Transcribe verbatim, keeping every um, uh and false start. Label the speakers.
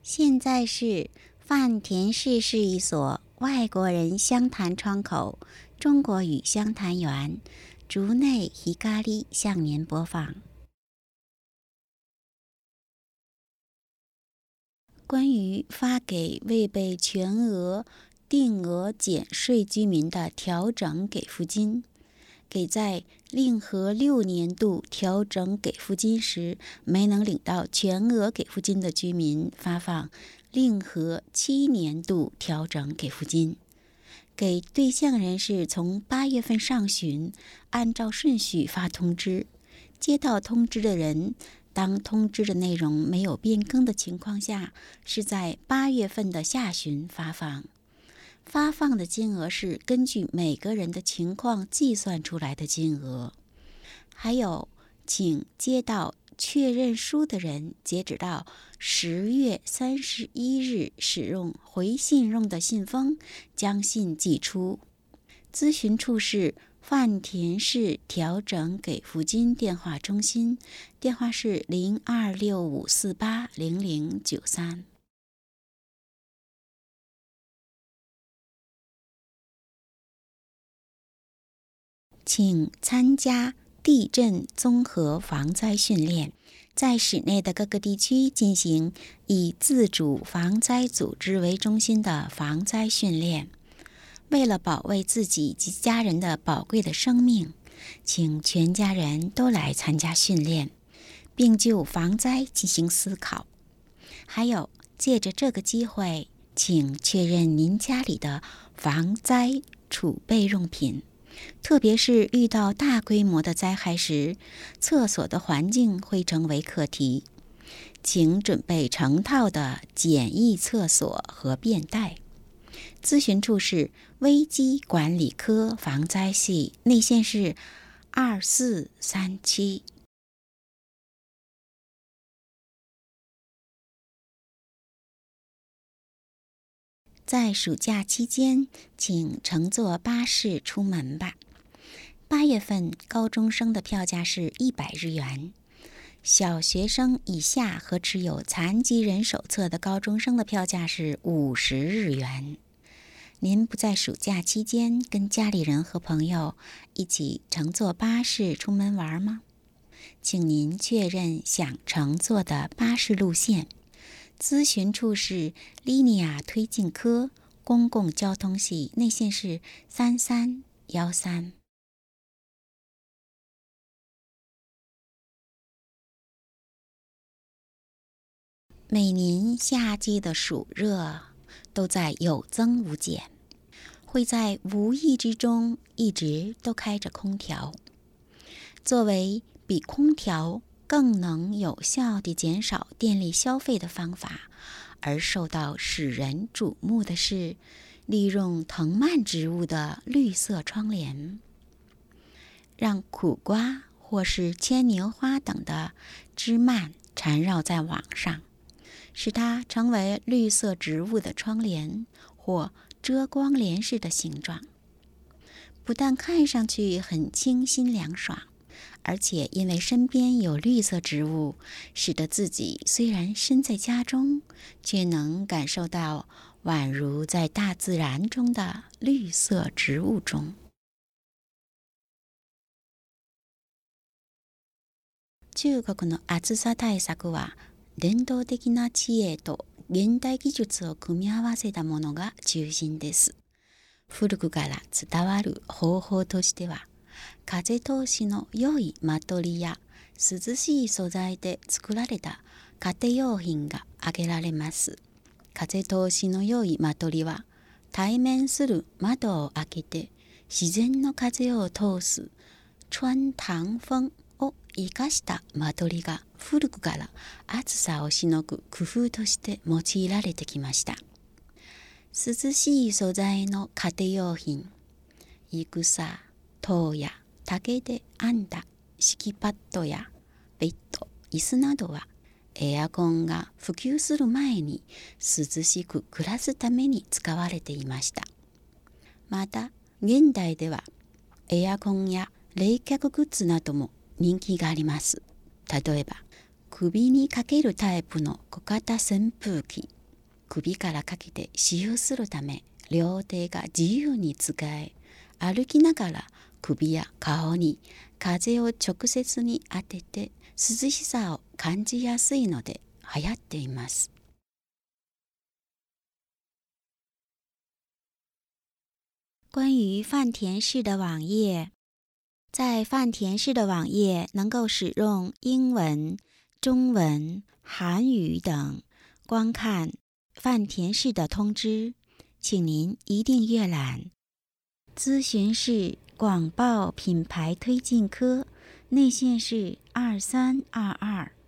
Speaker 1: 现在是饭田市市一所外国人湘潭窗口中国语湘潭园竹内ひかり向您播放关于发给未被全额定额减税居民的调整给付金，给在令和六年度调整给付金时没能领到全额给付金的居民发放令和七年度调整给付金。给对象人士从八月份上旬按照顺序发通知，接到通知的人当通知的内容没有变更的情况下，是在八月份的下旬发放。发放的金额是根据每个人的情况计算出来的金额。还有，请接到确认书的人，截止到十月三十一日使用回信用的信封将信寄出。咨询处是饭田市调整给付金电话中心，电话是零二六五四八零零九三。请参加地震综合防灾训练，在市内的各个地区进行以自主防灾组织为中心的防灾训练。为了保卫自己及家人的宝贵的生命，请全家人都来参加训练，并就防灾进行思考。还有，借着这个机会，请确认您家里的防灾储备用品，特别是遇到大规模的灾害时，厕所的环境会成为课题。请准备成套的简易厕所和便袋。咨询处是危机管理科防灾系，内线是二四三七。在暑假期间，请乘坐巴士出门吧。八月份高中生的票价是一百日元，小学生以下和持有残疾人手册的高中生的票价是五十日元。您不在暑假期间跟家里人和朋友一起乘坐巴士出门玩吗？请您确认想乘坐的巴士路线。咨询处是利尼亚推进科公共交通系，内线是三三一三。每年夏季的暑热都在有增无减，会在无意之中一直都开着空调。作为比空调更能有效地减少电力消费的方法，而受到使人瞩目的是利用藤蔓植物的绿色窗帘，让苦瓜或是牵牛花等的枝蔓缠绕在网上，使它成为绿色植物的窗帘或遮光帘式的形状。不但看上去很清新凉爽，而且因为身边有绿色植物，使得自己虽然身在家中，却能感受到宛如在大自然中的绿色植物中。中国の暑さ対策は伝統的な知恵と現代技術を組み合わせたものが中心です。古くから伝わる方法としては、風通しの良いマトリや涼しい素材で作られた家庭用品が挙げられます。風通しの良いマトリは、対面する窓を開けて自然の風を通す穿堂風を生かした間取りが古くから暑さをしのぐ工夫として用いられてきました。涼しい素材の家庭用品、いぐさ、籐や竹で編んだ敷きパッドやベッド、椅子などはエアコンが普及する前に涼しく暮らすために使われていました。また現代ではエアコンや冷却グッズなども人気があります。例えばク首にかけるタイプの小型扇風機。首からかけて使用するため、両手が自由に使え、歩きながら首や顔に風を直接に当てて涼しさを感じやすいので流行っています。关于饭田市的网页，在饭田市的网页能够使用英文、中文、韩语等观看饭田市的通知，请您一定阅览。咨询是广报品牌推进科，内线是二三二二。